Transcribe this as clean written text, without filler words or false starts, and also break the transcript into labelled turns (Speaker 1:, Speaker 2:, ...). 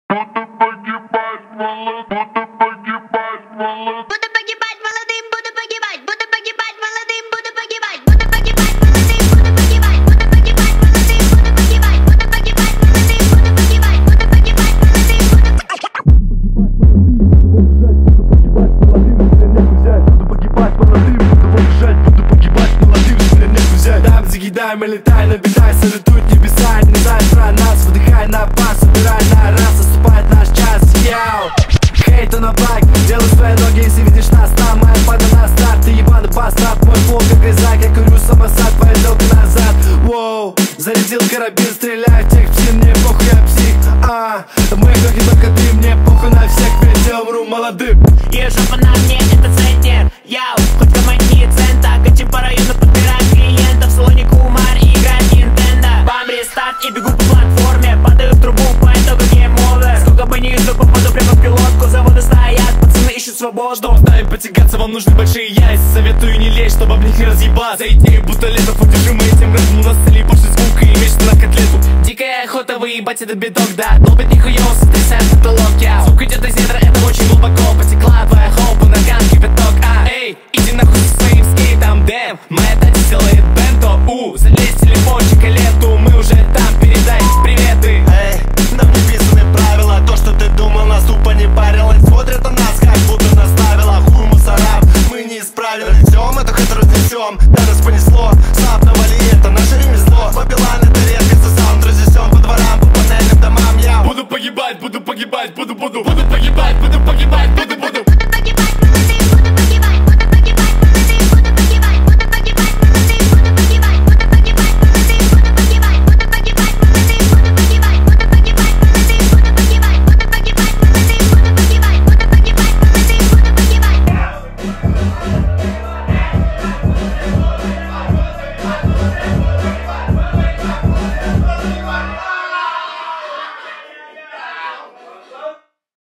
Speaker 1: Мы летай, набетай, салютуют небеса. Не знаю про нас, выдыхай на бас, собирай на раз, наступает наш час. Яу, хейт на байк, делай свои ноги, если видишь нас. Там моя пада на старт, ты ебаный бастард. Мой флоу как резак, я курю самосад, поеду назад. Воу, зарядил карабин, стреляю в тех псин, мне похуй, я псих. Мы как только ты, мне похуй на всех, ведь я умру молодым.
Speaker 2: И жопа на мне, это центнер. Яу, хоть команди цента, качи по району, подбирай клиентов. В салоне Кумар и играет Nintendo. Бам, рестарт и бегу по платформе. Падаю в трубу, по итогу гейм-овер. Сколько бы ни иду, попаду прямо в пилотку. Заводы стоят, пацаны ищут свободу.
Speaker 1: Чтобы с нами потягаться, вам нужны большие яйца. Советую не лезть, чтобы об них не разъебаться. Идею будто летов, удержимы этим рэпом. На столе пошлый звук и мечта на котлету. Дикая охота выебать этот биток, да. Долбит нихуёво, сотрясает потолок, я. Звук идет из недра, это очень глубоко. Потекла твоя хоупа, наркан, кипяток,